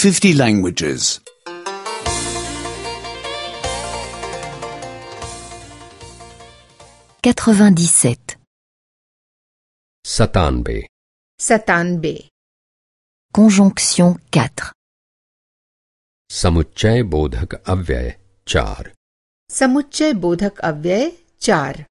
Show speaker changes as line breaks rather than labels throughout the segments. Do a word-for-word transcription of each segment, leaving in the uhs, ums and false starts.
fifty languages.
quatre-vingt-dix-sept.
सतानबे
सतानबे
Conjonction quatre.
समुच्चय बोधक अव्यय चार
समुच्चय बोधक अव्यय चार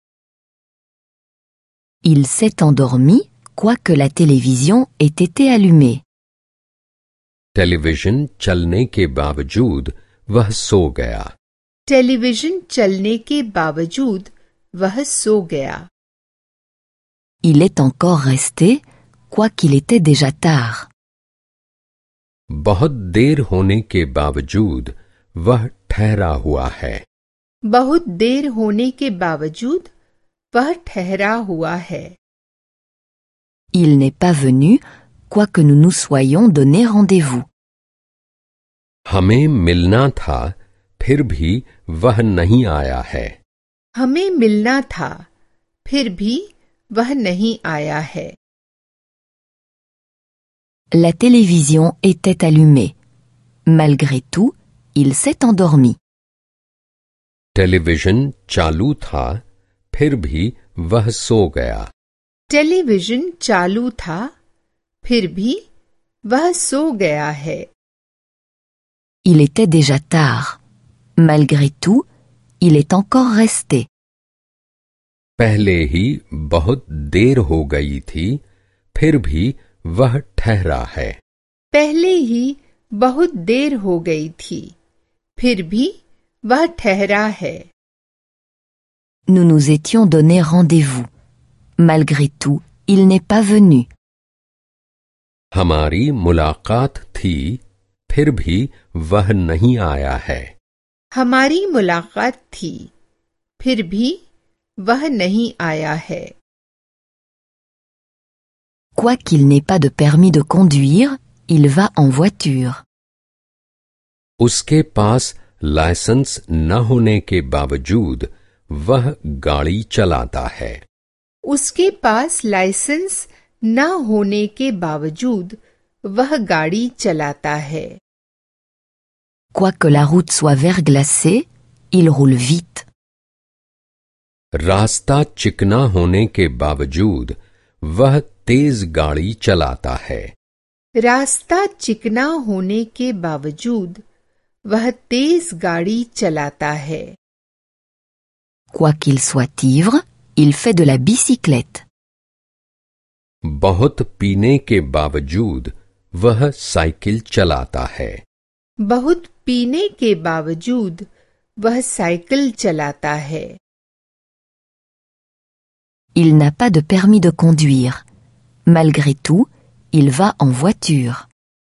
Il s'est endormi quoique la télévision ait été allumée.
Television चलने के बावजूद वह सो गया।
टेलीविजन चलने के बावजूद वह सो गया।
Il est encore resté quoiqu'il était déjà tard.
बहुत देर होने के बावजूद वह ठहरा हुआ है।
बहुत देर होने के बावजूद वह ठहरा हुआ है।
Il n'est pas venu quoique nous nous soyons donné rendez-vous.
हमें मिलना था फिर भी वह नहीं आया है।
हमें मिलना था फिर भी वह नहीं आया है।
La télévision était allumée. Malgré tout, il s'est endormi.
Television चालू था फिर भी वह सो गया।
टेलीविजन चालू था फिर भी वह सो गया है।
Il était déjà tard. Malgré tout, il est encore resté.
पहले ही बहुत देर हो गई थी फिर भी वह ठहरा है।
पहले ही बहुत देर हो गई थी फिर भी वह ठहरा है।
Nous nous étions donné rendez-vous. Malgré tout, il n'est pas venu.
हमारी मुलाकात थी फिर भी वह नहीं आया है।
हमारी मुलाकात थी फिर भी वह नहीं आया है।
Quoiqu'il n'ait pas de permis de conduire, il va en voiture.
उसके पास लाइसेंस न होने के बावजूद वह गाड़ी चलाता है।
उसके पास लाइसेंस न होने के बावजूद वह गाड़ी चलाता है।
Quoique la route soit verglacée, il roule vite.
रास्ता चिकना होने के बावजूद वह तेज गाड़ी चलाता है।
रास्ता चिकना होने के बावजूद वह तेज गाड़ी चलाता है।
Quoiqu'il soit ivre, il fait de la bicyclette.
बहुत पीने के बावजूद वह साइकिल चलाता है।
बहुत पीने के बावजूद वह साइकिल चलाता है।
Il n'a pas de permis de conduire. Malgré tout, il va en voiture.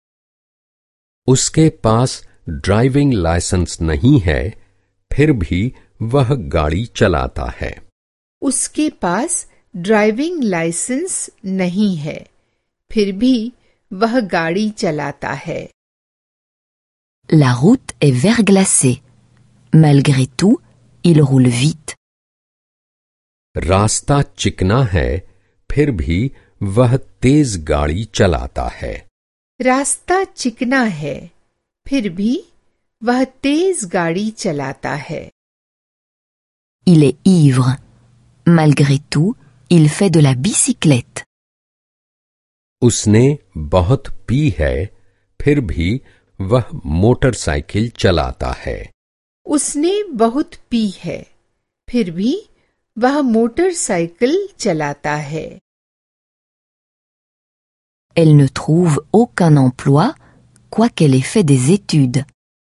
उसके पास ड्राइविंग लाइसेंस नहीं है फिर भी वह गाड़ी चलाता है।
उसके पास ड्राइविंग लाइसेंस नहीं है फिर भी वह गाड़ी चलाता है।
La route est verglacée. Malgré tout, il roule vite.
रास्ता चिकना है फिर भी वह तेज गाड़ी चलाता है।
रास्ता चिकना है फिर भी वह तेज गाड़ी चलाता है।
Il est ivre. Malgré tout, il fait de la bicyclette.
उसने बहुत पी है फिर भी वह मोटरसाइकिल चलाता है।
उसने बहुत पी है फिर भी वह मोटरसाइकिल चलाता है।
Elle ne trouve aucun emploi, quoiqu'elle ait fait des études.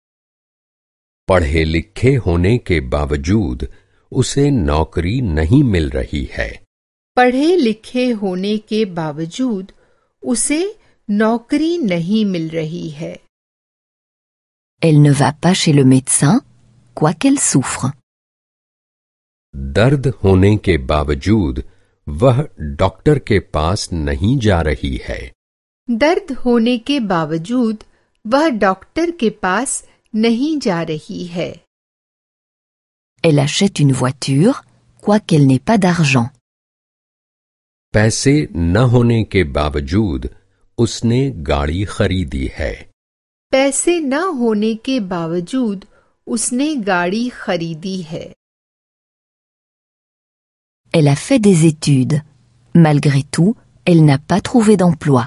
पढ़े लिखे होने के बावजूद उसे नौकरी नहीं मिल रही है।
पढ़े लिखे होने के बावजूद उसे नौकरी नहीं मिल रही है।
Elle ne va pas chez le médecin, quoiqu'elle souffre.
दर्द होने के बावजूद वह डॉक्टर के पास नहीं जा रही है।
दर्द होने के बावजूद वह डॉक्टर के पास नहीं जा रही है।
Elle achète une voiture, quoiqu'elle n'ait pas d'argent.
पैसे न होने के बावजूद उसने गाड़ी खरीदी है।
पैसे न होने के बावजूद उसने गाड़ी खरीदी है।
Elle a fait des études. Malgré tout, elle n'a pas trouvé d'emploi.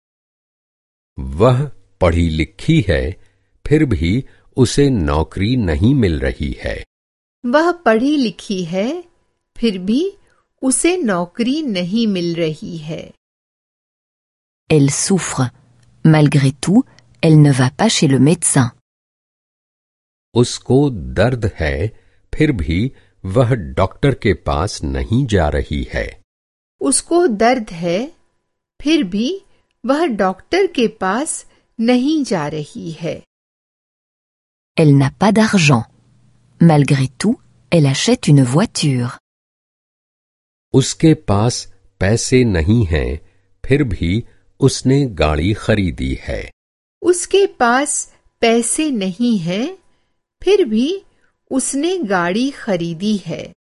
वह पढ़ी लिखी है, फिर भी उसे नौकरी नहीं मिल रही है।
वह पढ़ी लिखी है, फिर भी उसे नौकरी नहीं मिल रही है।
Elle souffre. Malgré tout, elle ne va pas chez le médecin.
उसको दर्द है, फिर भी वह डॉक्टर के पास नहीं जा रही है।
उसको दर्द है, फिर भी वह डॉक्टर के पास नहीं जा रही है।
Elle n'a pas d'argent. Malgré tout, elle achète une voiture.
उसके पास पैसे नहीं हैं, फिर भी उसने गाड़ी खरीदी है।
उसके पास पैसे नहीं हैं, फिर भी उसने गाड़ी खरीदी है।